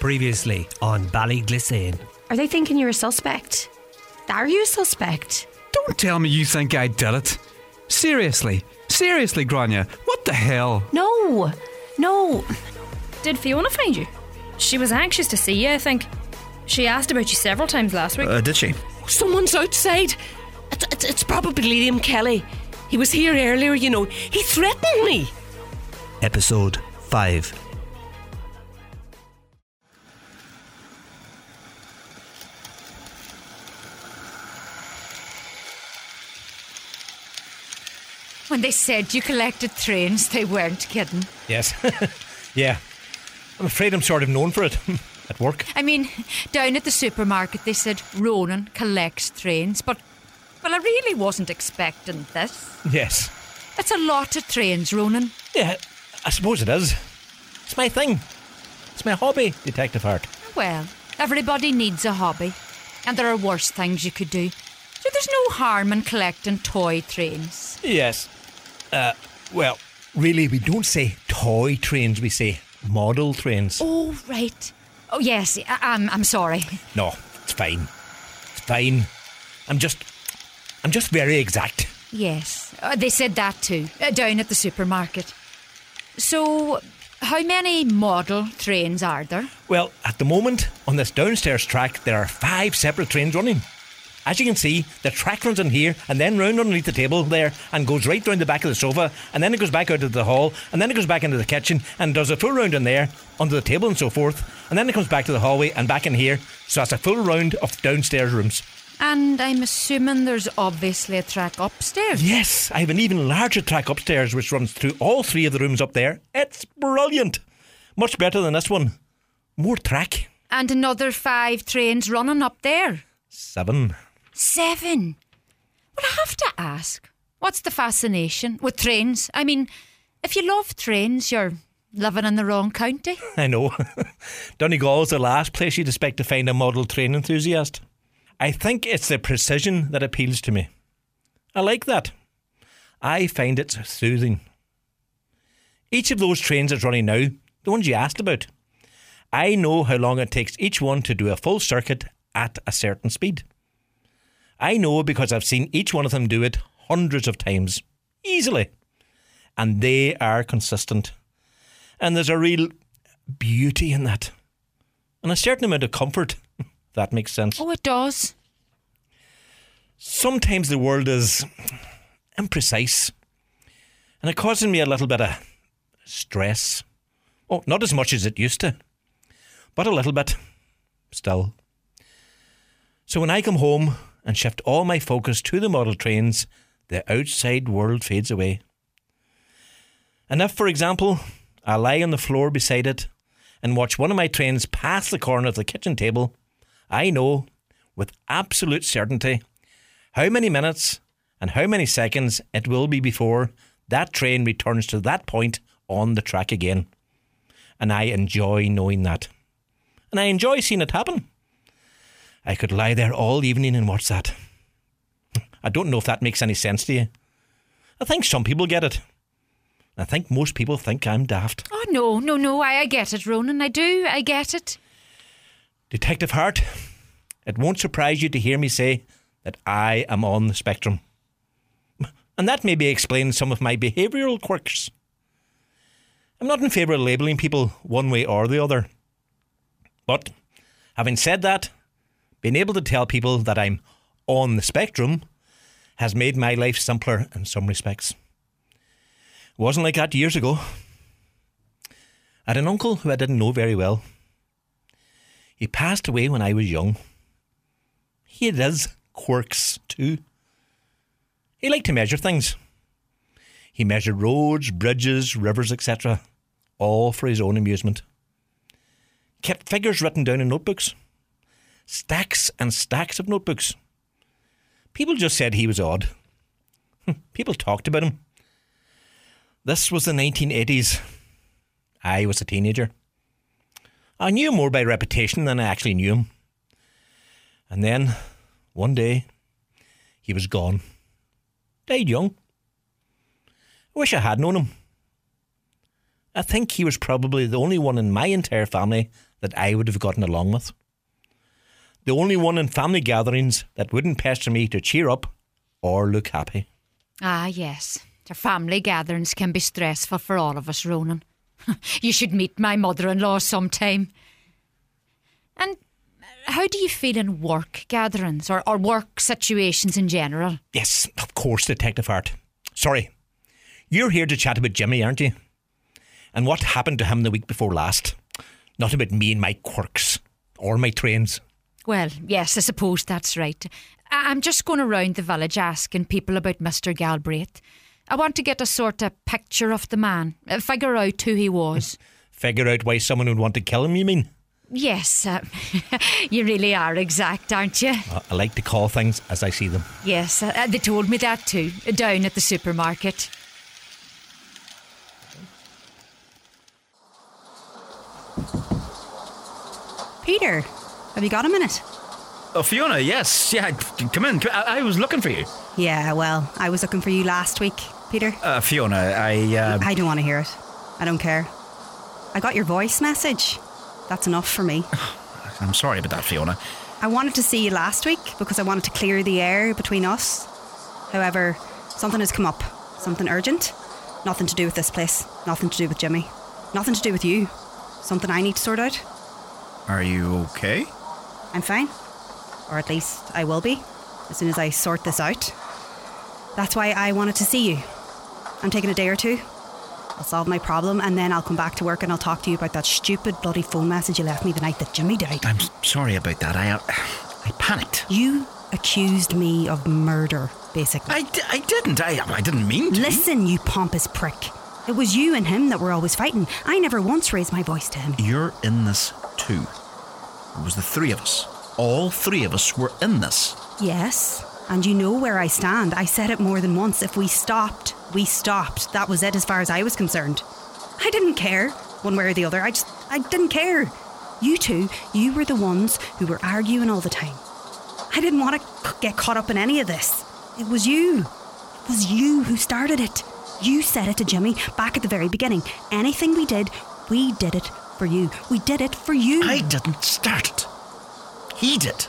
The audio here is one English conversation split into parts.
Previously on Ballyglisane. Are they thinking you're a suspect? Are you a suspect? Don't tell me you think I did it. Seriously, Grania, what the hell? No. Did Fiona find you? She was anxious to see you, I think. She asked about you several times last week. Did she? Someone's outside. It's probably Liam Kelly. He was here earlier, you know. He threatened me. Episode 5. When they said you collected trains, they weren't kidding. Yes. Yeah. I'm afraid I'm sort of known for it at work. I mean, down at the supermarket they said Ronan collects trains, but I really wasn't expecting this. Yes. It's a lot of trains, Ronan. Yeah, I suppose it is. It's my thing. It's my hobby, Detective Hart. Well, everybody needs a hobby, and there are worse things you could do. So there's no harm in collecting toy trains. Yes. Well, really, we don't say toy trains, we say model trains. Oh, right. Oh, yes, I'm sorry. No, it's fine. It's fine. I'm just very exact. Yes, they said that too, down at the supermarket. So, how many model trains are there? Well, at the moment, on this downstairs track, there are 5 separate trains running. As you can see, the track runs in here and then round underneath the table there and goes right down the back of the sofa, and then it goes back out of the hall, and then it goes back into the kitchen and does a full round in there, under the table and so forth, and then it comes back to the hallway and back in here, so that's a full round of downstairs rooms. And I'm assuming there's obviously a track upstairs. Yes, I have an even larger track upstairs which runs through all 3 of the rooms up there. It's brilliant. Much better than this one. More track. And another 5 trains running up there. 7. 7? Well, I have to ask, what's the fascination with trains? I mean, if you love trains, you're living in the wrong county. I know. Donegal's the last place you'd expect to find a model train enthusiast. I think it's the precision that appeals to me. I like that. I find it soothing. Each of those trains that's running now, the ones you asked about, I know how long it takes each one to do a full circuit at a certain speed. I know because I've seen each one of them do it hundreds of times, easily. And they are consistent. And there's a real beauty in that. And a certain amount of comfort, if that makes sense. Oh, it does. Sometimes the world is imprecise. And it causes me a little bit of stress. Oh, not as much as it used to, but a little bit still. So when I come home and shift all my focus to the model trains, the outside world fades away. And if, for example, I lie on the floor beside it and watch one of my trains pass the corner of the kitchen table, I know with absolute certainty how many minutes and how many seconds it will be before that train returns to that point on the track again. And I enjoy knowing that. And I enjoy seeing it happen. I could lie there all evening and watch that. I don't know if that makes any sense to you. I think some people get it. I think most people think I'm daft. Oh, no, I get it, Ronan. I get it. Detective Hart, it won't surprise you to hear me say that I am on the spectrum. And that maybe explains some of my behavioural quirks. I'm not in favour of labelling people one way or the other. But, having said that, being able to tell people that I'm on the spectrum has made my life simpler in some respects. It wasn't like that years ago. I had an uncle who I didn't know very well. He passed away when I was young. He had his quirks too. He liked to measure things. He measured roads, bridges, rivers, etc., all for his own amusement. Kept figures written down in notebooks. Stacks and stacks of notebooks. People just said he was odd. People talked about him. This was the 1980s. I was a teenager. I knew him more by reputation than I actually knew him. And then, one day, he was gone. Died young. I wish I had known him. I think he was probably the only one in my entire family that I would have gotten along with. The only one in family gatherings that wouldn't pester me to cheer up or look happy. Ah, yes. The family gatherings can be stressful for all of us, Ronan. You should meet my mother-in-law sometime. And how do you feel in work gatherings or work situations in general? Yes, of course, Detective Hart. Sorry. You're here to chat about Jimmy, aren't you? And what happened to him the week before last. Not about me and my quirks or my trains. Well, yes, I suppose that's right. I'm just going around the village asking people about Mr. Galbraith. I want to get a sort of picture of the man, figure out who he was. Figure out why someone would want to kill him, you mean? Yes, you really are exact, aren't you? I like to call things as I see them. Yes, they told me that too, down at the supermarket. Peter, have you got a minute? Oh, Fiona, yes. Yeah, come in. I was looking for you. Yeah, well, I was looking for you last week, Peter. Fiona, I don't want to hear it. I don't care. I got your voice message. That's enough for me. I'm sorry about that, Fiona. I wanted to see you last week because I wanted to clear the air between us. However, something has come up. Something urgent. Nothing to do with this place. Nothing to do with Jimmy. Nothing to do with you. Something I need to sort out. Are you okay? I'm fine. Or at least I will be, as soon as I sort this out. That's why I wanted to see you. I'm taking a day or two. I'll solve my problem and then I'll come back to work and I'll talk to you about that stupid bloody phone message you left me the night that Jimmy died. I'm sorry about that. I panicked. You accused me of murder, basically. I didn't. I didn't mean to. Listen, you pompous prick. It was you and him that were always fighting. I never once raised my voice to him. You're in this too. It was the three of us. All three of us were in this. Yes, and you know where I stand. I said it more than once. If we stopped, we stopped. That was it as far as I was concerned. I didn't care, one way or the other. I didn't care. You two, you were the ones who were arguing all the time. I didn't want to get caught up in any of this. It was you. It was you who started it. You said it to Jimmy back at the very beginning. Anything we did it for you. We did it for you. I didn't start it. He did.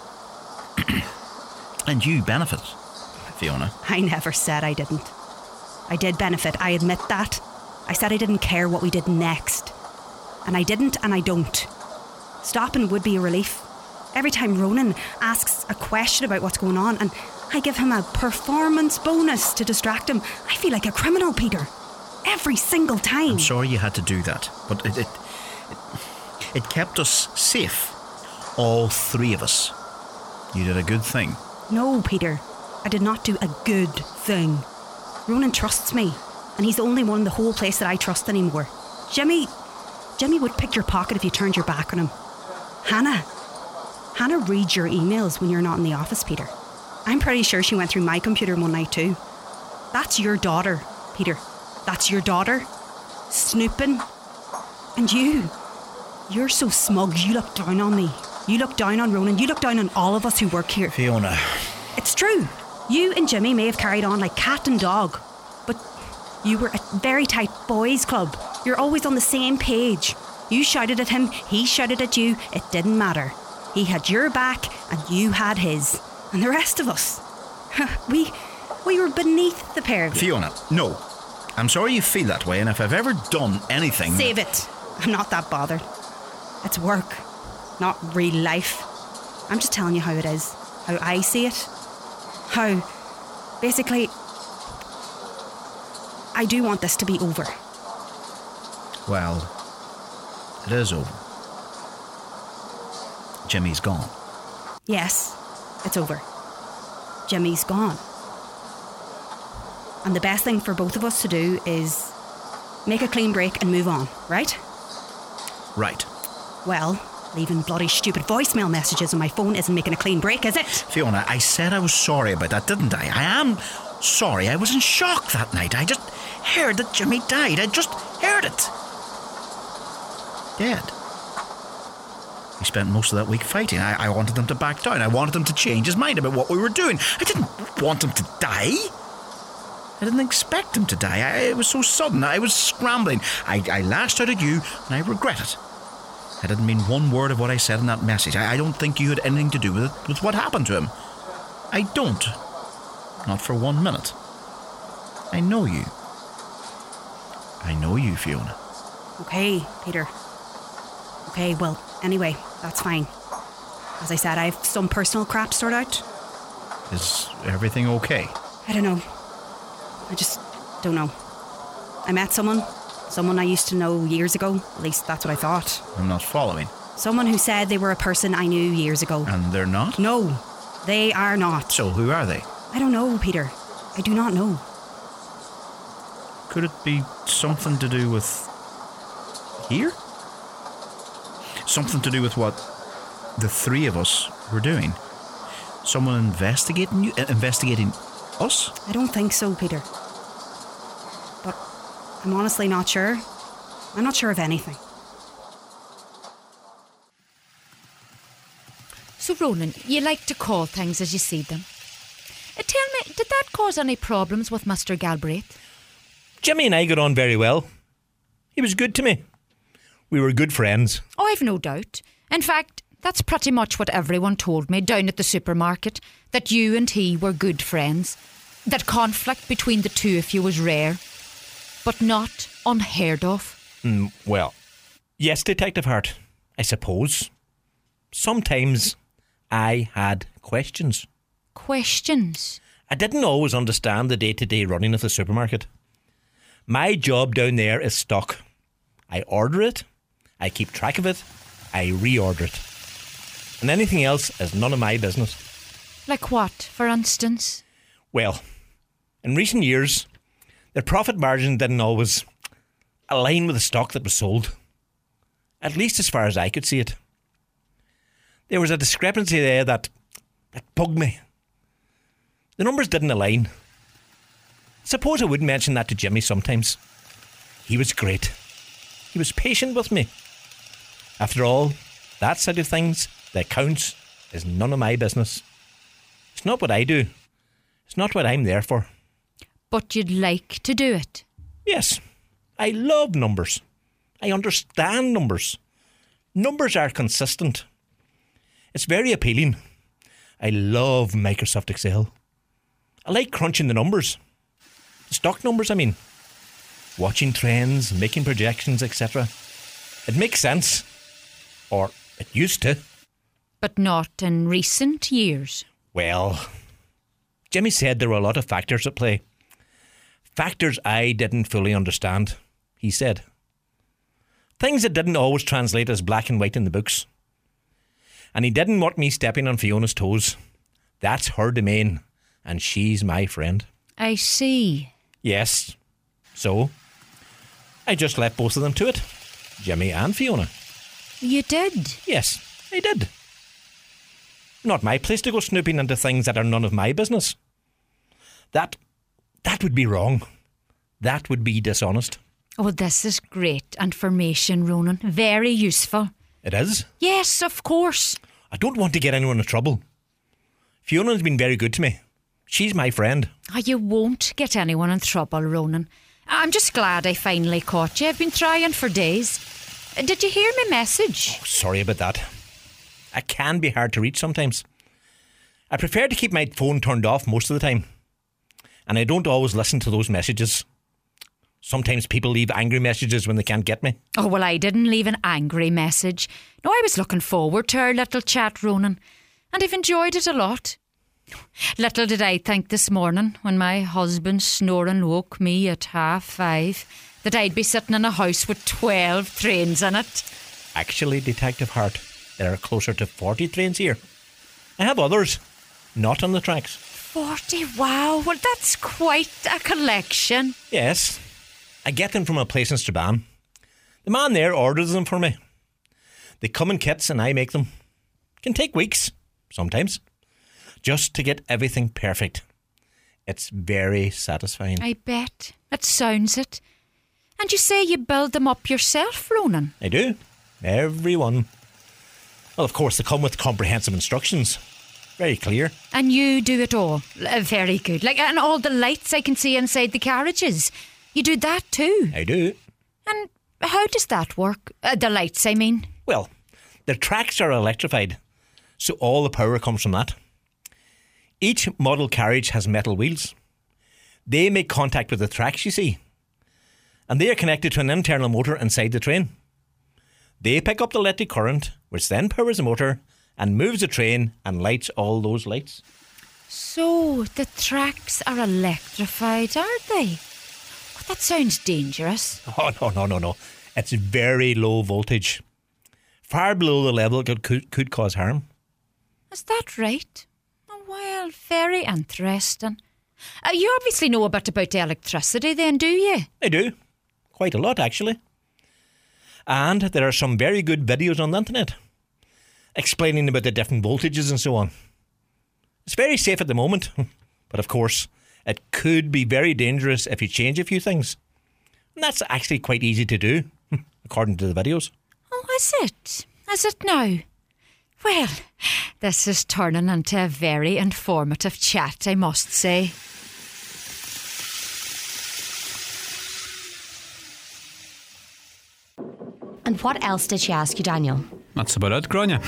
And you benefited, Fiona. I never said I didn't. I did benefit, I admit that. I said I didn't care what we did next. And I didn't, and I don't. Stopping would be a relief. Every time Ronan asks a question about what's going on and I give him a performance bonus to distract him, I feel like a criminal, Peter. Every single time. I'm sorry you had to do that, but it kept us safe. All three of us. You did a good thing. No, Peter. I did not do a good thing. Ronan trusts me, and he's the only one in the whole place that I trust anymore. Jimmy would pick your pocket if you turned your back on him. Hannah reads your emails when you're not in the office, Peter. I'm pretty sure she went through my computer one night too. That's your daughter, Peter. That's your daughter. Snooping. And you're so smug, you look down on me. You look down on Ronan. You look down on all of us who work here. Fiona. It's true. You and Jimmy may have carried on like cat and dog, but you were a very tight boys' club. You're always on the same page. You shouted at him, he shouted at you. It didn't matter. He had your back and you had his. And the rest of us, we were beneath the pair of you. Fiona, no. I'm sorry you feel that way, and if I've ever done anything... Save it. I'm not that bothered. It's work, not real life. I'm just telling you how it is, how I see it. How, basically, I do want this to be over. Well, it is over. Jimmy's gone. Yes, it's over. Jimmy's gone. And the best thing for both of us to do is make a clean break and move on, right? Right. Well, leaving bloody stupid voicemail messages on my phone isn't making a clean break, is it? Fiona, I said I was sorry about that, didn't I? I am sorry. I was in shock that night. I just heard that Jimmy died. I just heard it. Dead. We spent most of that week fighting. I wanted him to back down. I wanted him to change his mind about what we were doing. I didn't want him to die. I didn't expect him to die. It was so sudden. I was scrambling. I lashed out at you, and I regret it. I didn't mean one word of what I said in that message. I don't think you had anything to do with it, with what happened to him. I don't. Not for 1 minute. I know you. I know you, Fiona. Okay, Peter. Okay, well, anyway, that's fine. As I said, I have some personal crap to sort out. Is everything okay? I don't know. I just don't know. I met someone I used to know years ago. At least that's what I thought. I'm not following. Someone who said they were a person I knew years ago. And they're not? No, they are not. So who are they? I don't know, Peter. I do not know. Could it be something to do with here? Something to do with what the three of us were doing? Someone investigating us? I don't think so, Peter. But I'm honestly not sure. I'm not sure of anything. So, Ronan, you like to call things as you see them. Tell me, did that cause any problems with Mr. Galbraith? Jimmy and I got on very well. He was good to me. We were good friends. Oh, I've no doubt. In fact, that's pretty much what everyone told me down at the supermarket, that you and he were good friends, that conflict between the two of you was rare, but not unheard of. Well, yes, Detective Hart, I suppose. Sometimes I had questions. Questions? I didn't always understand the day-to-day running of the supermarket. My job down there is stock. I order it, I keep track of it, I reorder it. And anything else is none of my business. Like what, for instance? Well, in recent years, the profit margin didn't always align with the stock that was sold. At least as far as I could see it. There was a discrepancy there that bugged me. The numbers didn't align. Suppose I would mention that to Jimmy sometimes. He was great. He was patient with me. After all, that side of things that counts is none of my business. It's not what I do. It's not what I'm there for. But you'd like to do it? Yes. I love numbers. I understand numbers. Numbers are consistent. It's very appealing. I love Microsoft Excel. I like crunching the numbers. The stock numbers, I mean. Watching trends, making projections, etc. It makes sense. Or it used to. But not in recent years. Well, Jimmy said there were a lot of factors at play. Factors I didn't fully understand, he said. Things that didn't always translate as black and white in the books. And he didn't want me stepping on Fiona's toes. That's her domain, and she's my friend. I see. Yes. So, I just left both of them to it. Jimmy and Fiona. You did? Yes, I did. Not my place to go snooping into things that are none of my business. That would be wrong. That would be dishonest. Oh, this is great information, Ronan. Very useful. It is? Yes, of course. I don't want to get anyone in trouble. Fiona's been very good to me. She's my friend. Oh, you won't get anyone in trouble, Ronan. I'm just glad I finally caught you. I've been trying for days. Did you hear my message? Oh, sorry about that. I can be hard to reach sometimes. I prefer to keep my phone turned off most of the time. And I don't always listen to those messages. Sometimes people leave angry messages when they can't get me. Oh, well, I didn't leave an angry message. No, I was looking forward to our little chat, Ronan. And I've enjoyed it a lot. Little did I think this morning, when my husband snoring woke me at 5:30, that I'd be sitting in a house with 12 trains in it. Actually, Detective Hart, there are closer to 40 trains here. I have others, not on the tracks. 40? Wow, well, that's quite a collection. Yes. I get them from a place in Strabane. The man there orders them for me. They come in kits and I make them. Can take weeks, sometimes, just to get everything perfect. It's very satisfying. I bet. It sounds it. And you say you build them up yourself, Ronan? I do. Every one. Well, of course, they come with comprehensive instructions. Very clear. And you do it all. Very good. Like, and all the lights I can see inside the carriages. You do that too. I do. And how does that work? The lights, I mean. Well, the tracks are electrified, so all the power comes from that. Each model carriage has metal wheels. They make contact with the tracks, you see. And they are connected to an internal motor inside the train. They pick up the electric current, which then powers the motor and moves the train and lights all those lights. So, the tracks are electrified, aren't they? Oh, that sounds dangerous. Oh, no. It's very low voltage. Far below the level it could cause harm. Is that right? Oh, well, very interesting. You obviously know a bit about the electricity then, do you? I do. Quite a lot, actually. And there are some very good videos on the internet explaining about the different voltages and so on. It's very safe at the moment, but of course, it could be very dangerous if you change a few things. And that's actually quite easy to do, according to the videos. Oh, is it? Is it now? Well, this is turning into a very informative chat, I must say. And what else did she ask you, Daniel? That's about it, Grania.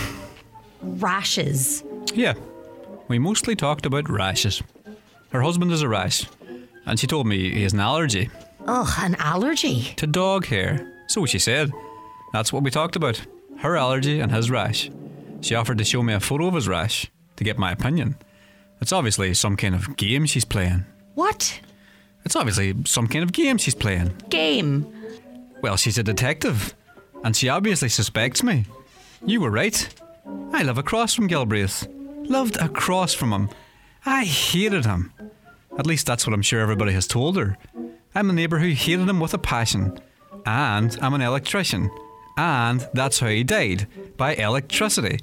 Rashes. Yeah, we mostly talked about rashes. Her husband has a rash, and she told me he has an allergy. Ugh, an allergy? To dog hair. So she said. That's what we talked about. Her allergy and his rash. She offered to show me a photo of his rash to get my opinion. It's obviously some kind of game she's playing. What? It's obviously some kind of game she's playing. Game? Well, she's a detective, and she obviously suspects me. You were right. I live across from Gilbraith. Lived across from him. I hated him. At least that's what I'm sure everybody has told her. I'm a neighbour who hated him with a passion. And I'm an electrician. And that's how he died. By electricity.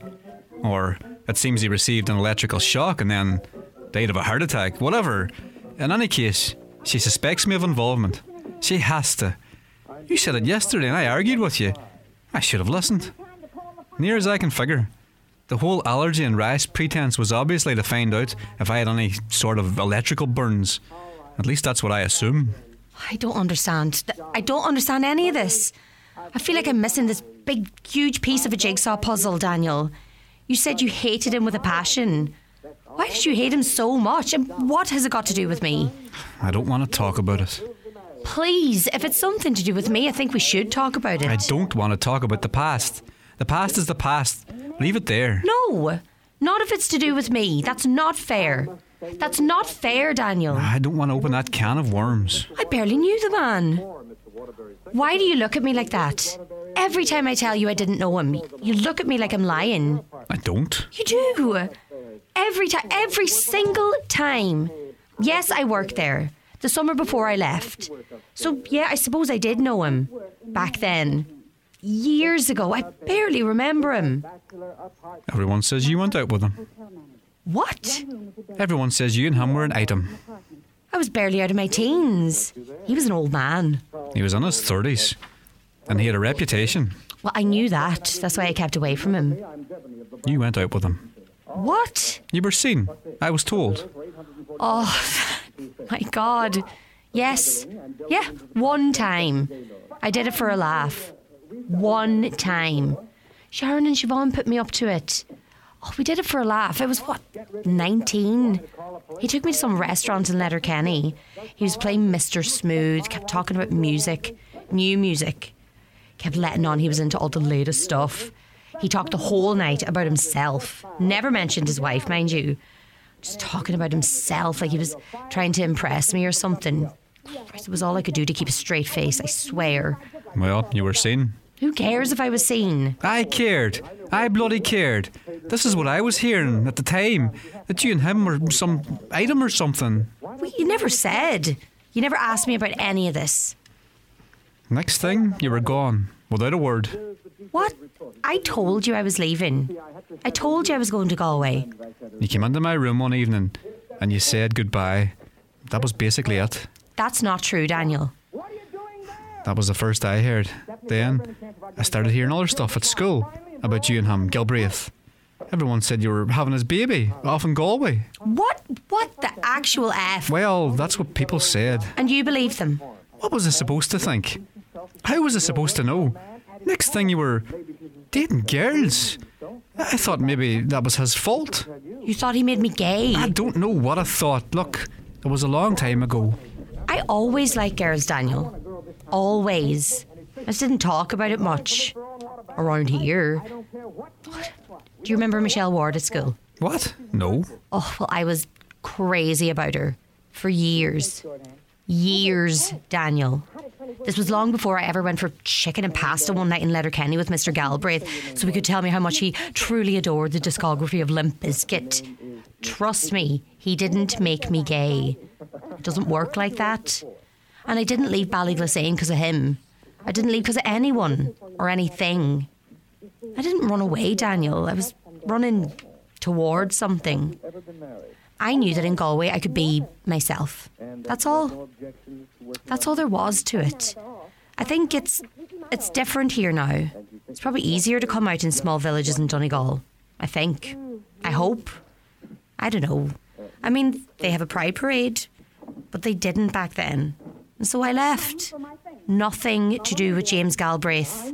Or it seems he received an electrical shock and then died of a heart attack. Whatever. In any case, she suspects me of involvement. She has to. You said it yesterday and I argued with you. I should have listened. Near as I can figure, the whole allergy and rash pretense was obviously to find out if I had any sort of electrical burns. At least that's what I assume. I don't understand. I don't understand any of this. I feel like I'm missing this big, huge piece of a jigsaw puzzle, Daniel. You said you hated him with a passion. Why did you hate him so much? And what has it got to do with me? I don't want to talk about it. Please, if it's something to do with me, I think we should talk about it. I don't want to talk about the past. The past is the past. Leave it there. No, not if it's to do with me. That's not fair. That's not fair, Daniel. I don't want to open that can of worms. I barely knew the man. Why do you look at me like that? Every time I tell you I didn't know him, you look at me like I'm lying. I don't. You do. Every time, every single time. Yes, I worked there. The summer before I left. So, yeah, I suppose I did know him. Back then. Years ago. I barely remember him. Everyone says you went out with him. What? Everyone says you and him were an item. I was barely out of my teens. He was an old man. He was in his 30s. And he had a reputation. Well, I knew that. That's why I kept away from him. You went out with him. What? You were seen. I was told. Oh, my God. Yes. Yeah, one time. I did it for a laugh. One time. Sharon and Siobhan put me up to it. Oh, we did it for a laugh. I was, 19? He took me to some restaurant in Letterkenny. He was playing Mr. Smooth, kept talking about music, new music. Kept letting on he was into all the latest stuff. He talked the whole night about himself. Never mentioned his wife, mind you. Just talking about himself like he was trying to impress me or something. It was all I could do to keep a straight face, I swear. Well, you were seen. Who cares if I was seen? I cared. I bloody cared. This is what I was hearing at the time. That you and him were some item or something. Well, you never said. You never asked me about any of this. Next thing, you were gone. Without a word. What? I told you I was leaving. I told you I was going to Galway. You came into my room one evening and you said goodbye. That was basically it. That's not true, Daniel. That was the first I heard. Then I started hearing other stuff at school about you and him, Gilbraith. Everyone said you were having his baby off in Galway. What the actual F? Well, that's what people said. And you believe them? What was I supposed to think? How was I supposed to know? Next thing you were dating girls. I thought maybe that was his fault. You thought he made me gay? I don't know what I thought. Look, it was a long time ago. I always liked girls, Daniel. Always. I just didn't talk about it much. Around here. Do you remember Michelle Ward at school? What? No. Oh, well, I was crazy about her. For years. Years, Daniel. This was long before I ever went for chicken and pasta one night in Letterkenny with Mr. Galbraith, so he could tell me how much he truly adored the discography of Limp Bizkit. Trust me, he didn't make me gay. It doesn't work like that. And I didn't leave Ballyglasane because of him. I didn't leave because of anyone or anything. I didn't run away, Daniel. I was running towards something. I knew that in Galway I could be myself. That's all. That's all there was to it. I think it's different here now. It's probably easier to come out in small villages in Donegal. I think. I hope. I don't know. I mean, they have a pride parade, but they didn't back then. And so I left. Nothing to do with James Galbraith.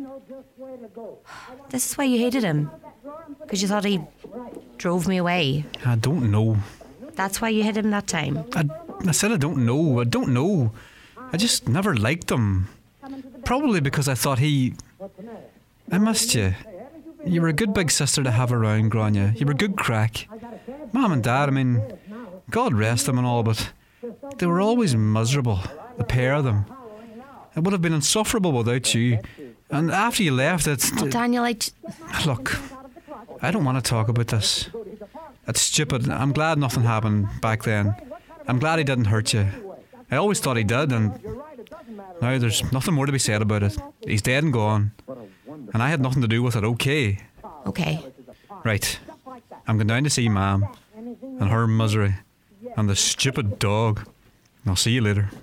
This is why you hated him. Because you thought he drove me away. I don't know. That's why you hit him that time. I said I don't know. I don't know. I just never liked him. Probably because I thought I missed you. You were a good big sister to have around, Grania. You were good crack. Mum and Dad, I mean, God rest them and all, but they were always miserable, the pair of them. It would have been insufferable without you. And after you left, Daniel, Look, I don't want to talk about this. It's stupid. I'm glad nothing happened back then. I'm glad he didn't hurt you. I always thought he did, and now there's nothing more to be said about it. He's dead and gone. And I had nothing to do with it, okay? Okay. Right. I'm going down to see Mum and her misery and the stupid dog. I'll see you later.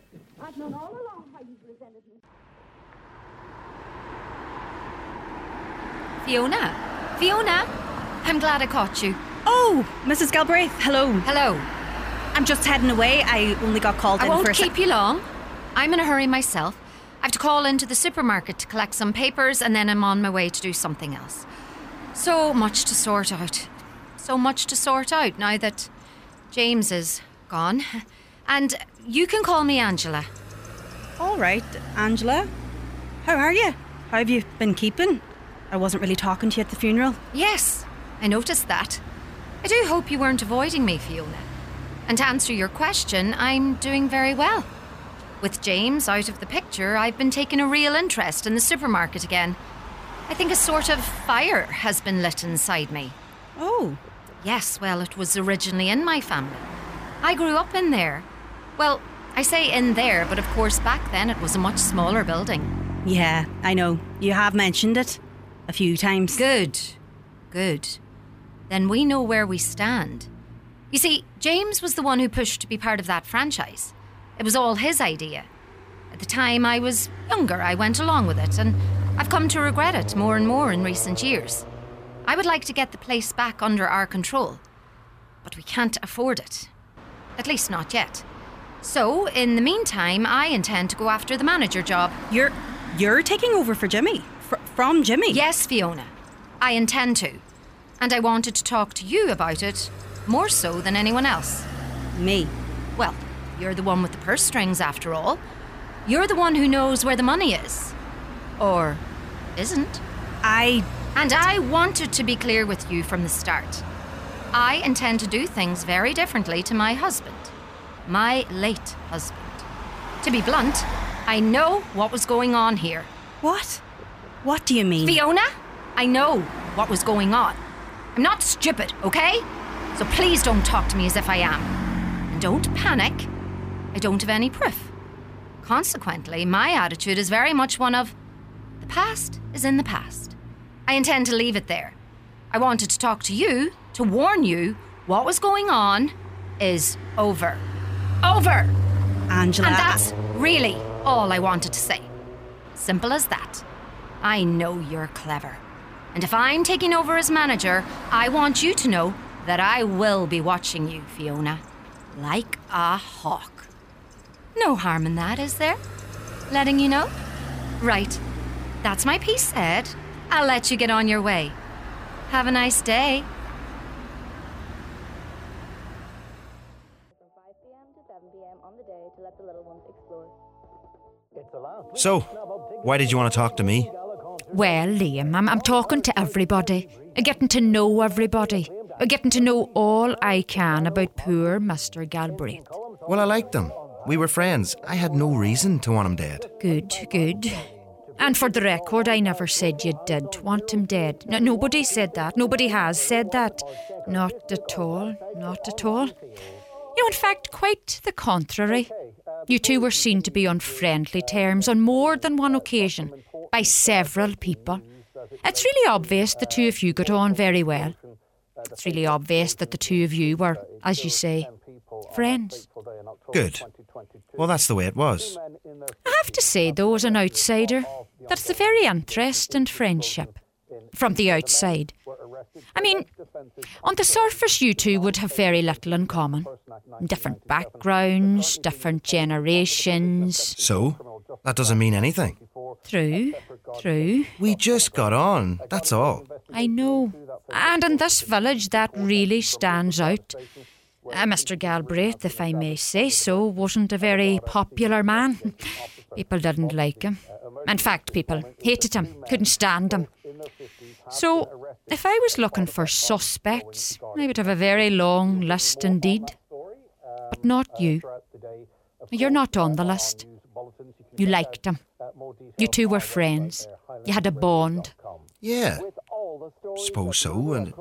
Fiona, I'm glad I caught you. Oh, Mrs. Galbraith, hello. Hello. I'm just heading away. I only got called I in won't for keep you long. I'm in a hurry myself. I have to call into the supermarket to collect some papers, and then I'm on my way to do something else. So much to sort out. So much to sort out now that James is gone. And you can call me Angela. All right, Angela. How are you? How have you been keeping? I wasn't really talking to you at the funeral. Yes, I noticed that. I do hope you weren't avoiding me, Fiona. And to answer your question, I'm doing very well. With James out of the picture, I've been taking a real interest in the supermarket again. I think a sort of fire has been lit inside me. Oh. Yes, well, it was originally in my family. I grew up in there. Well, I say in there, but of course back then it was a much smaller building. Yeah, I know. You have mentioned it a few times. Good. Then we know where we stand. You see, James was the one who pushed to be part of that franchise. It was all his idea. At the time I was younger, I went along with it, and I've come to regret it more and more in recent years. I would like to get the place back under our control, but we can't afford it. At least not yet. So, in the meantime, I intend to go after the manager job. You're taking over for Jimmy? From Jimmy? Yes, Fiona. I intend to. And I wanted to talk to you about it, more so than anyone else. Me? Well, you're the one with the purse strings, after all. You're the one who knows where the money is. Or isn't. And I wanted to be clear with you from the start. I intend to do things very differently to my husband. My late husband. To be blunt, I know what was going on here. What? What do you mean? Fiona, I know what was going on. I'm not stupid, okay? So please don't talk to me as if I am. And don't panic. I don't have any proof. Consequently, my attitude is very much one of, the past is in the past. I intend to leave it there. I wanted to talk to you, to warn you, what was going on is over. Over! Angela. And that's really all I wanted to say. Simple as that. I know you're clever. And if I'm taking over as manager, I want you to know that I will be watching you, Fiona. Like a hawk. No harm in that, is there? Letting you know? Right. That's my piece said. I'll let you get on your way. Have a nice day. So, why did you want to talk to me? Well, Liam, I'm talking to everybody. Getting to know everybody. Getting to know all I can about poor Mr. Galbraith. Well, I liked him. We were friends. I had no reason to want him dead. Good, good. And for the record, I never said you did want him dead. No, nobody said that. Nobody has said that. Not at all. Not at all. You know, in fact, quite the contrary. You two were seen to be on friendly terms on more than one occasion by several people. It's really obvious the two of you got on very well. It's really obvious that the two of you were, as you say, friends. Good. Well, that's the way it was. I have to say, though, as an outsider, that it's a very interesting friendship. From the outside. I mean, on the surface you two would have very little in common. Different backgrounds, different generations. So? That doesn't mean anything. True. We just got on, that's all. I know. And in this village that really stands out. Mr. Galbraith, if I may say so, wasn't a very popular man. People didn't like him. In fact, people hated him, couldn't stand him. So, if I was looking for suspects, I would have a very long list indeed. But not you. You're not on the list. You liked him. You two were friends. You had a bond. Yeah, suppose so, and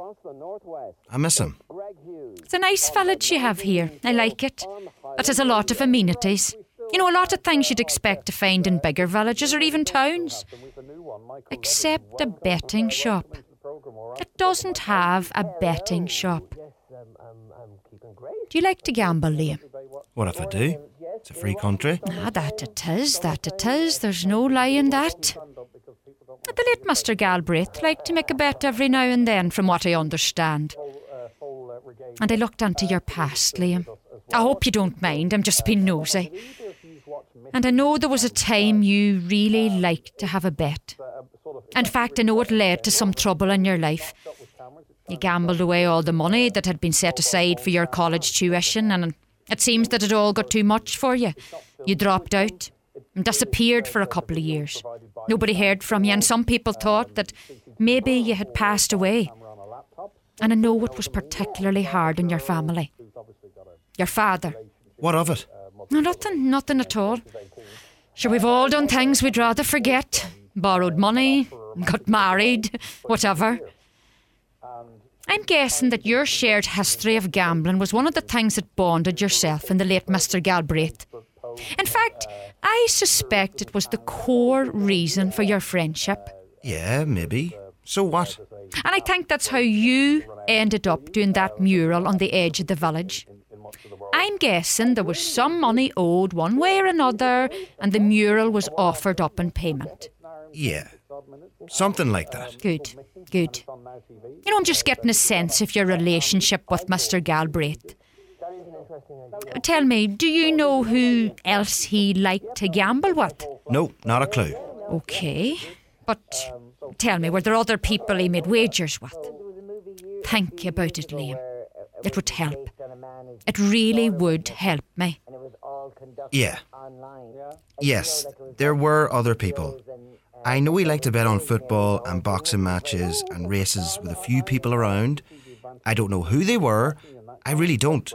I miss him. It's a nice village you have here. I like it. It has a lot of amenities. You know, a lot of things you'd expect to find in bigger villages or even towns. Except a betting shop. It doesn't have a betting shop. Do you like to gamble, Liam? What if I do? It's a free country. That it is. There's no lie in that. The late Mr. Galbraith liked to make a bet every now and then, from what I understand. And I looked into your past, Liam. I hope you don't mind, I'm just being nosy. And I know there was a time you really liked to have a bet. In fact, I know it led to some trouble in your life. You gambled away all the money that had been set aside for your college tuition, and it seems that it all got too much for you. You dropped out and disappeared for a couple of years. Nobody heard from you, and some people thought that maybe you had passed away. And I know it was particularly hard on your family. Your father. What of it? No, nothing at all. Sure, we've all done things we'd rather forget. Borrowed money, got married, whatever. I'm guessing that your shared history of gambling was one of the things that bonded yourself and the late Mr. Galbraith. In fact, I suspect it was the core reason for your friendship. Yeah, maybe. So what? And I think that's how you ended up doing that mural on the edge of the village. I'm guessing there was some money owed one way or another, and the mural was offered up in payment. Yeah, something like that. Good. You know, I'm just getting a sense of your relationship with Mr. Galbraith. Tell me, do you know who else he liked to gamble with? No, not a clue. Okay, but tell me, were there other people he made wagers with? Think about it, Liam. It would help. It really would help me. Yeah. Yes, there were other people. I know he liked to bet on football and boxing matches and races with a few people around. I don't know who they were. I really don't.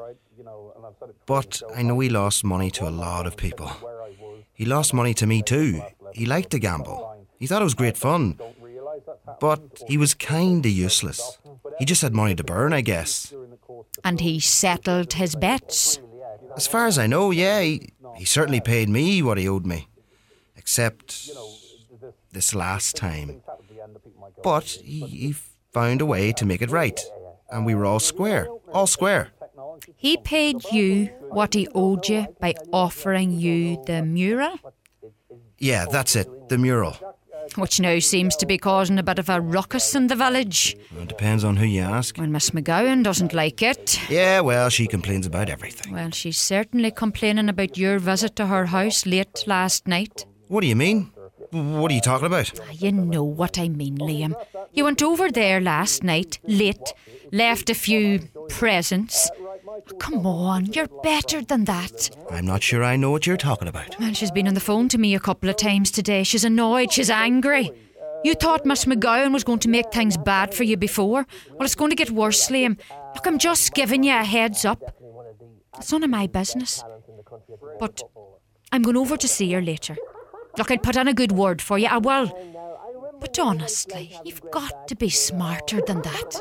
But I know he lost money to a lot of people. He lost money to me too. He liked to gamble. He thought it was great fun. But he was kinda useless. He just had money to burn, I guess. And he settled his bets? As far as I know, yeah, he certainly paid me what he owed me. Except this last time. But he found a way to make it right. And we were all square. All square. He paid you what he owed you by offering you the mural? Yeah, that's it. The mural. which now seems to be causing a bit of a ruckus in the village. Well, it depends on who you ask. Well, Miss McGowan doesn't like it. Yeah, well, she complains about everything. Well, she's certainly complaining about your visit to her house late last night. What do you mean? What are you talking about? You know what I mean, Liam. You went over there last night, late, left a few presents. Come on, you're better than that. I'm not sure I know what you're talking about. Well, she's been on the phone to me a couple of times today. She's annoyed, she's angry. You thought Miss McGowan was going to make things bad for you before. Well, it's going to get worse, Liam. Look, I'm just giving you a heads up. It's none of my business. But I'm going over to see her later. Look, I'll put in a good word for you, I will. But honestly, you've got to be smarter than that.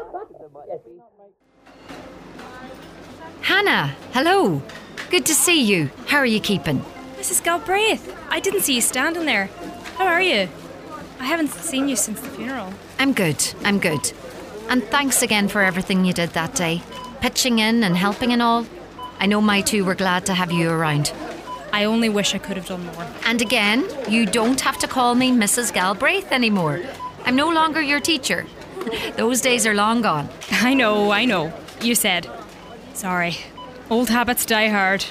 Hannah, hello. Good to see you. How are you keeping? Mrs. Galbraith, I didn't see you standing there. How are you? I haven't seen you since the funeral. I'm good. And thanks again for everything you did that day. Pitching in and helping and all. I know my two were glad to have you around. I only wish I could have done more. And again, you don't have to call me Mrs. Galbraith anymore. I'm no longer your teacher. Those days are long gone. I know. You said. Sorry. Old habits die hard.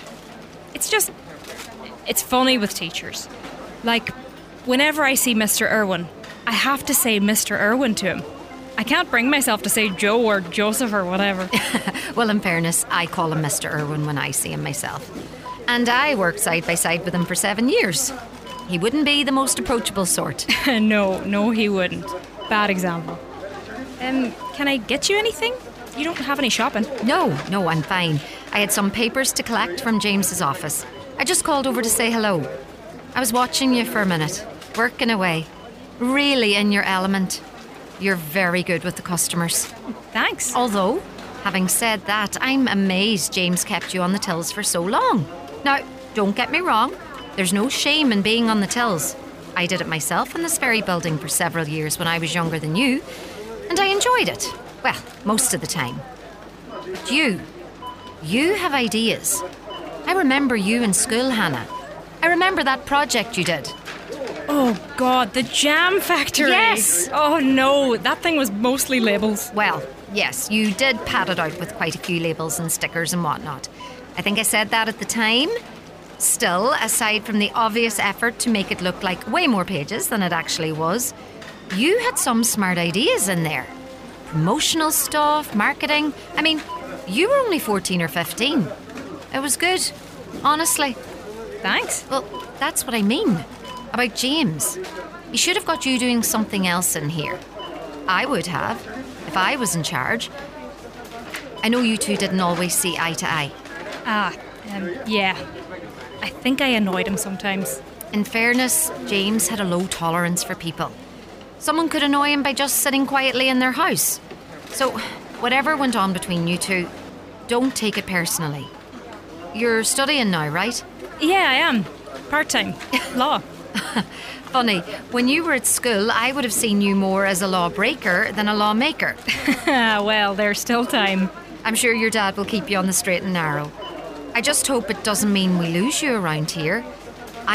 It's funny with teachers. Like, whenever I see Mr. Irwin, I have to say Mr. Irwin to him. I can't bring myself to say Joe or Joseph or whatever. Well, in fairness, I call him Mr. Irwin when I see him myself. And I worked side by side with him for 7 years. He wouldn't be the most approachable sort. No, he wouldn't. Bad example. Can I get you anything? You don't have any shopping? No, I'm fine. I had some papers to collect from James's office. I just called over to say hello. I was watching you for a minute, working away. Really in your element. You're very good with the customers. Thanks. Although, having said that, I'm amazed James kept you on the tills for so long. Now, don't get me wrong. There's no shame in being on the tills. I did it myself in this very building for several years when I was younger than you, and I enjoyed it. Well, most of the time. But you have ideas. I remember you in school, Hannah. I remember that project you did. Oh, God, the jam factory. Yes. Oh, no, that thing was mostly labels. Well, yes, you did pad it out with quite a few labels and stickers and whatnot. I think I said that at the time. Still, aside from the obvious effort to make it look like way more pages than it actually was, you had some smart ideas in there. Promotional stuff, marketing. I mean, you were only 14 or 15. It was good, honestly. Thanks. Well, that's what I mean. About James. He should have got you doing something else in here. I would have, if I was in charge. I know you two didn't always see eye to eye. Yeah. I think I annoyed him sometimes. In fairness, James had a low tolerance for people. Someone could annoy him by just sitting quietly in their house. So, whatever went on between you two, don't take it personally. You're studying now, right? Yeah, I am. Part-time. Law. Funny, when you were at school, I would have seen you more as a lawbreaker than a lawmaker. Well, there's still time. I'm sure your dad will keep you on the straight and narrow. I just hope it doesn't mean we lose you around here. I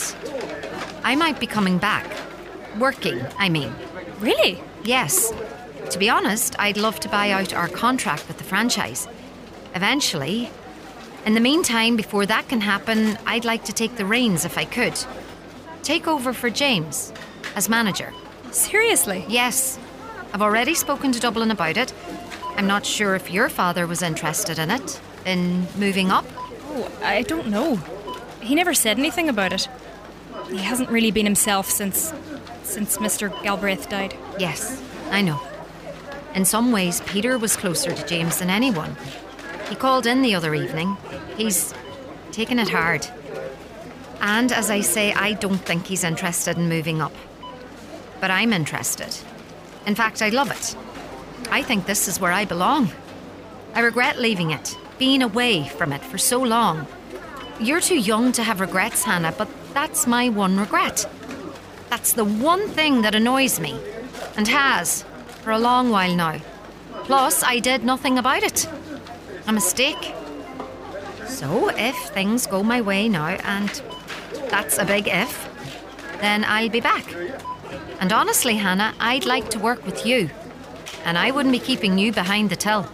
might be coming back. Working, I mean. Really? Yes. To be honest, I'd love to buy out our contract with the franchise. Eventually. In the meantime, before that can happen, I'd like to take the reins if I could. Take over for James as manager. Seriously? Yes. I've already spoken to Dublin about it. I'm not sure if your father was interested in it, in moving up. Oh, I don't know. He never said anything about it. He hasn't really been himself since Mr. Galbraith died. Yes, I know. In some ways, Peter was closer to James than anyone. He called in the other evening. He's taken it hard. And as I say, I don't think he's interested in moving up. But I'm interested. In fact, I love it. I think this is where I belong. I regret leaving it, being away from it for so long. You're too young to have regrets, Hannah, but that's my one regret. That's the one thing that annoys me, and has for a long while now. Plus, I did nothing about it. A mistake. So, if things go my way now, and that's a big if, then I'll be back. And honestly, Hannah, I'd like to work with you. And I wouldn't be keeping you behind the till.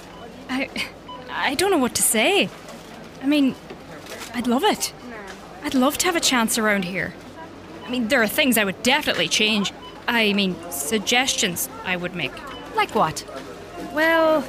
I don't know what to say. I mean, I'd love it. I'd love to have a chance around here. I mean, there are things I would definitely change. I mean, suggestions I would make. Like what? Well,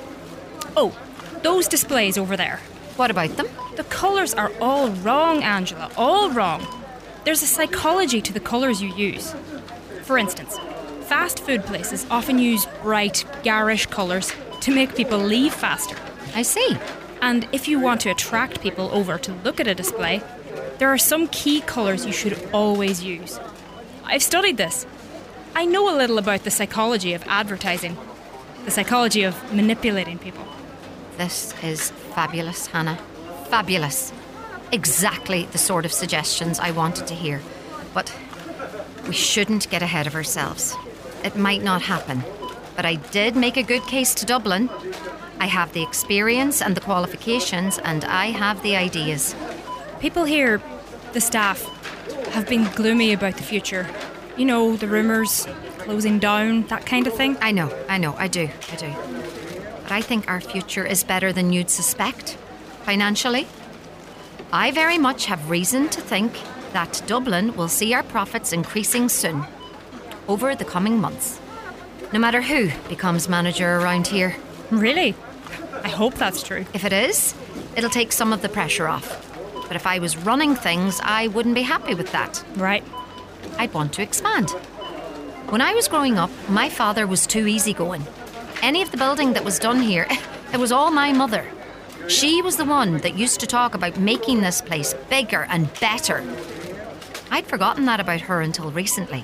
those displays over there. What about them? The colours are all wrong, Angela, all wrong. There's a psychology to the colours you use. For instance, fast food places often use bright, garish colours to make people leave faster. I see. And if you want to attract people over to look at a display, there are some key colours you should always use. I've studied this. I know a little about the psychology of advertising, the psychology of manipulating people. This is fabulous, Hannah. Fabulous. Exactly the sort of suggestions I wanted to hear. But we shouldn't get ahead of ourselves. It might not happen. But I did make a good case to Dublin. I have the experience and the qualifications, and I have the ideas. People here, the staff, have been gloomy about the future. You know, the rumours, closing down, that kind of thing. I know, I do. But I think our future is better than you'd suspect, financially. I very much have reason to think that Dublin will see our profits increasing soon, over the coming months. No matter who becomes manager around here. Really? I hope that's true. If it is, it'll take some of the pressure off. But if I was running things, I wouldn't be happy with that. Right. I'd want to expand. When I was growing up, my father was too easygoing. Any of the building that was done here, it was all my mother. She was the one that used to talk about making this place bigger and better. I'd forgotten that about her until recently.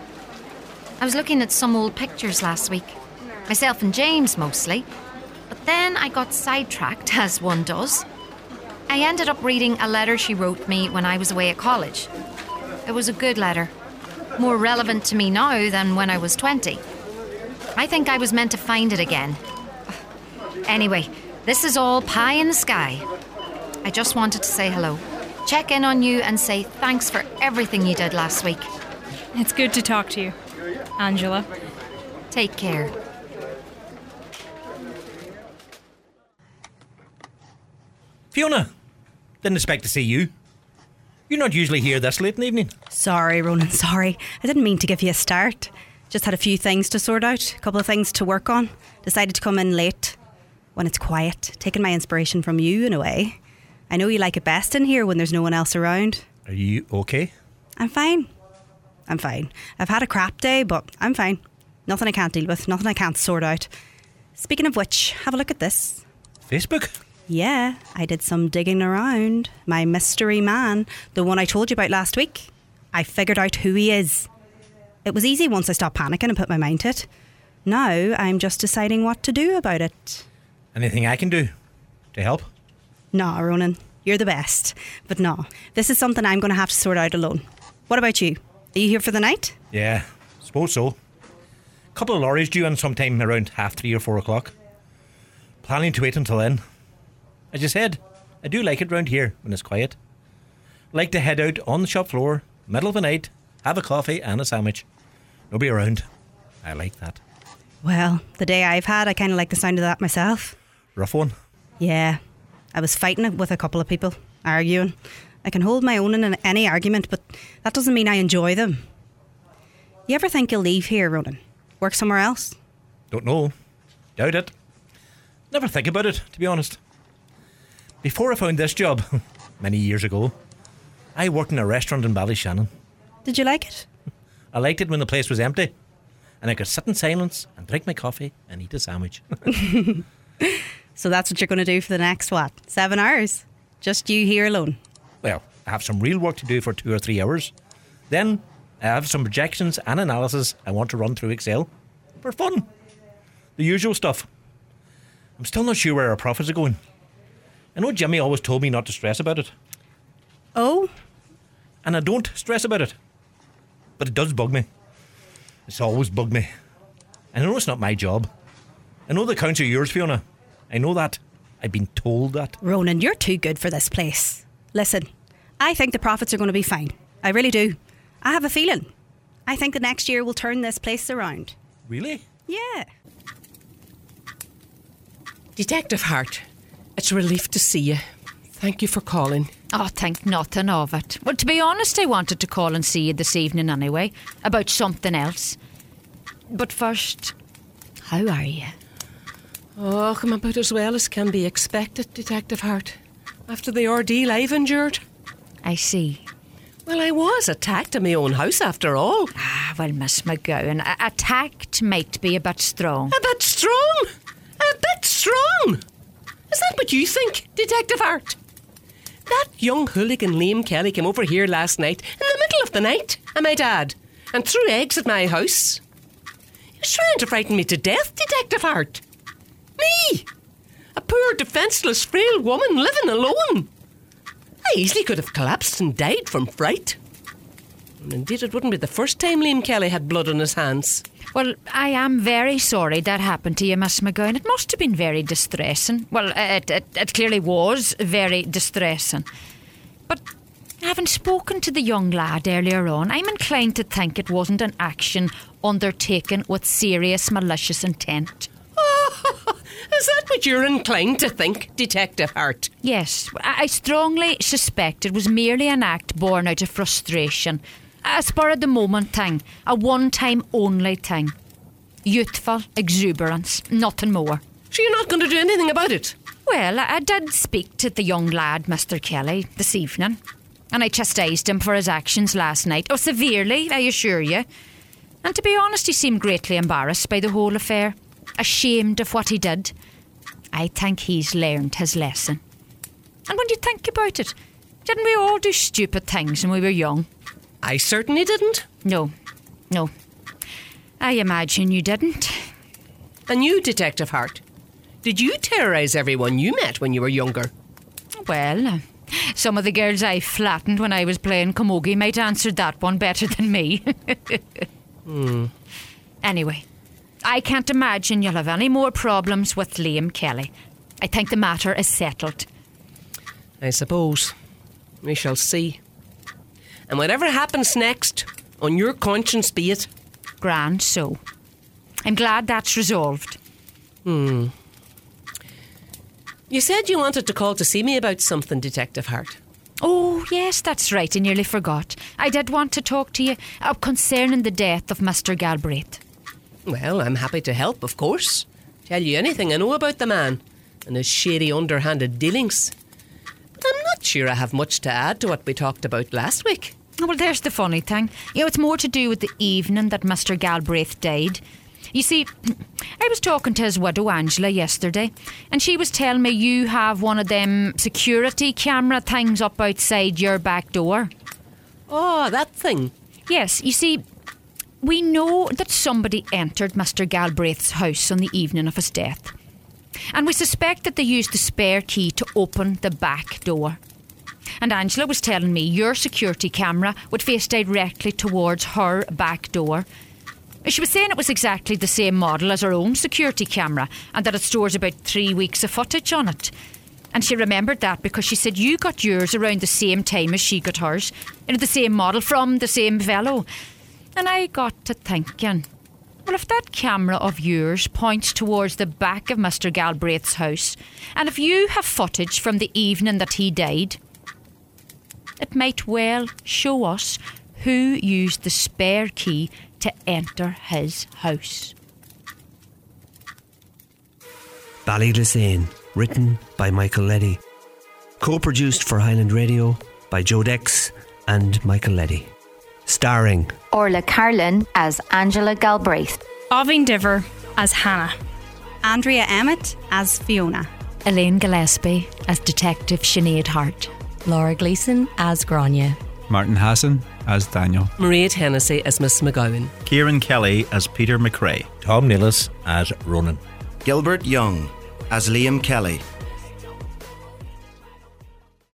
I was looking at some old pictures last week. Myself and James, mostly. But then I got sidetracked, as one does. I ended up reading a letter she wrote me when I was away at college. It was a good letter. More relevant to me now than when I was 20. I think I was meant to find it again. Anyway, this is all pie in the sky. I just wanted to say hello, check in on you and say thanks for everything you did last week. It's good to talk to you, Angela. Take care. Fiona, didn't expect to see you. You're not usually here this late in the evening. Sorry, Ronan, sorry. I didn't mean to give you a start. Just had a few things to sort out, a couple of things to work on. Decided to come in late, when it's quiet, taking my inspiration from you in a way. I know you like it best in here when there's no one else around. Are you okay? I'm fine. I've had a crap day, but I'm fine. Nothing I can't deal with, nothing I can't sort out. Speaking of which, have a look at this. Facebook? Yeah, I did some digging around. My mystery man, the one I told you about last week, I figured out who he is. It was easy once I stopped panicking and put my mind to it. Now I'm just deciding what to do about it. Anything I can do to help? No, Ronan, you're the best. But no, this is something I'm going to have to sort out alone. What about you? Are you here for the night? Yeah, suppose so. Couple of lorries due in sometime around 3:30 or 4 o'clock. Planning to wait until then. As you said, I do like it round here when it's quiet. Like to head out on the shop floor, middle of the night, have a coffee and a sandwich. Nobody around. I like that. Well, the day I've had, I kind of like the sound of that myself. Rough one? Yeah. I was fighting with a couple of people, arguing. I can hold my own in any argument, but that doesn't mean I enjoy them. You ever think you'll leave here, Ronan? Work somewhere else? Don't know. Doubt it. Never think about it, to be honest. Before I found this job, many years ago, I worked in a restaurant in Ballyshannon. Did you like it? I liked it when the place was empty, and I could sit in silence and drink my coffee and eat a sandwich. So that's what you're going to do for the next, 7 hours? Just you here alone? Well, I have some real work to do for 2 or 3 hours. Then I have some projections and analysis I want to run through Excel. For fun. The usual stuff. I'm still not sure where our profits are going. I know Jimmy always told me not to stress about it. Oh? And I don't stress about it. But it does bug me. It's always bugged me. I know it's not my job. I know the accounts are yours, Fiona. I know that. I've been told that. Ronan, you're too good for this place. Listen, I think the profits are going to be fine. I really do. I have a feeling. I think the next year we'll turn this place around. Really? Yeah. Detective Hart, it's a relief to see you. Thank you for calling. Oh, think nothing of it. Well, to be honest, I wanted to call and see you this evening anyway, about something else. But first, how are you? Oh, I'm about as well as can be expected, Detective Hart. After the ordeal I've endured. I see. Well, I was attacked in my own house after all. Ah, well, Miss McGowan, attacked might be a bit strong. A bit strong? A bit strong? Is that what you think, Detective Hart? That young hooligan Liam Kelly came over here last night, in the middle of the night, I might add, and threw eggs at my house. He was trying to frighten me to death, Detective Hart. Me! A poor, defenceless, frail woman living alone. I easily could have collapsed and died from fright. And indeed, it wouldn't be the first time Liam Kelly had blood on his hands. Well, I am very sorry that happened to you, Miss McGowan. It must have been very distressing. Well, it clearly was very distressing. But having spoken to the young lad earlier on, I'm inclined to think it wasn't an action undertaken with serious malicious intent. Is that what you're inclined to think, Detective Hart? Yes, I strongly suspect it was merely an act born out of frustration. A spur-of-the-moment thing, a one-time only thing. Youthful exuberance, nothing more. So you're not going to do anything about it? Well, I did speak to the young lad, Mr. Kelly, this evening, and I chastised him for his actions last night. Oh, severely, I assure you. And to be honest, he seemed greatly embarrassed by the whole affair, ashamed of what he did. I think he's learned his lesson. And when you think about it, didn't we all do stupid things when we were young? I certainly didn't. No. I imagine you didn't. And you, Detective Hart, did you terrorise everyone you met when you were younger? Well, some of the girls I flattened when I was playing camogie might answer that one better than me. Anyway, I can't imagine you'll have any more problems with Liam Kelly. I think the matter is settled. I suppose. We shall see. And whatever happens next, on your conscience be it. Grand so. I'm glad that's resolved. You said you wanted to call to see me about something, Detective Hart. Oh, yes, that's right. I nearly forgot. I did want to talk to you concerning the death of Mr. Galbraith. Well, I'm happy to help, of course. Tell you anything I know about the man and his shady, underhanded dealings. But I'm not sure I have much to add to what we talked about last week. Oh, well, there's the funny thing. It's more to do with the evening that Mr. Galbraith died. You see, I was talking to his widow, Angela, yesterday, and she was telling me you have one of them security camera things up outside your back door. Oh, that thing. Yes, you see, we know that somebody entered Mr. Galbraith's house on the evening of his death. And we suspect that they used the spare key to open the back door. And Angela was telling me your security camera would face directly towards her back door. She was saying it was exactly the same model as her own security camera and that it stores about 3 weeks of footage on it. And she remembered that because she said you got yours around the same time as she got hers. The same model from the same fellow. And I got to thinking, well, if that camera of yours points towards the back of Mr. Galbraith's house, and if you have footage from the evening that he died, it might well show us who used the spare key to enter his house. Ballyglisane, written by Michael Leddy. Co-produced for Highland Radio by Joe Dex and Michael Leddy. Starring Orla Carlin as Angela Galbraith, Ovine Diver as Hannah, Andrea Emmett as Fiona, Elaine Gillespie as Detective Sinead Hart, Laura Gleeson as Grania, Martin Hassan as Daniel, Mairead Hennessy as Miss McGowan, Kieran Kelly as Peter McRae, Tom Neillis as Ronan, Gilbert Young as Liam Kelly,